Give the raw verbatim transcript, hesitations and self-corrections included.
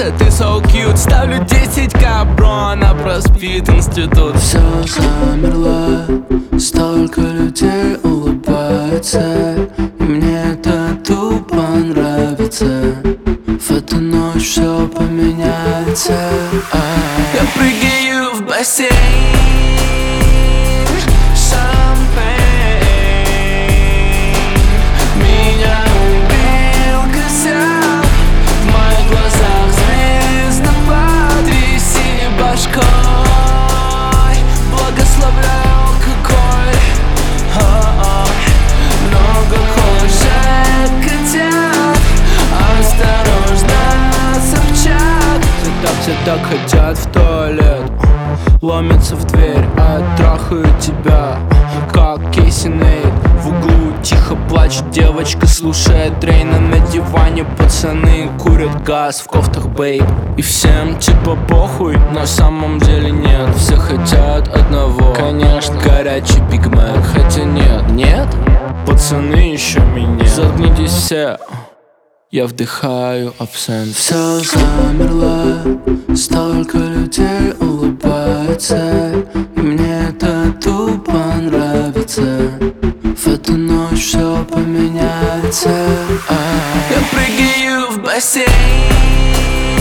ты so cute. Ставлю десять ка, бро, она проспит институт. Все замерло, столько людей улыбается, и мне это тупо нравится. В эту ночь все поменяется. А-а-а. Я прыгаю в бассейн, шампейн. Меня убил косяк, в моих глазах звездопад. Тряси башкой, благословляю алкоголь. О-о. Много кошек, котят, осторожно, Собчак. Все так, все так хотят в туалет, ломятся в дверь, а я трахаю тебя, как Кейси Нейт. В углу тихо плачет девочка, слушает Дрейна на диване. Пацаны курят газ в кофтах, бейб. И всем типа похуй, на самом деле нет. Все хотят одного, конечно, горячий Биг Мак. Хотя нет, нет, пацаны еще меня. Заткнитесь все, я вдыхаю абсент. Все замерло, столько людей улыбается, и мне это тупо нравится. В эту ночь все поменяется. А-а-а. Я прыгаю в бассейн,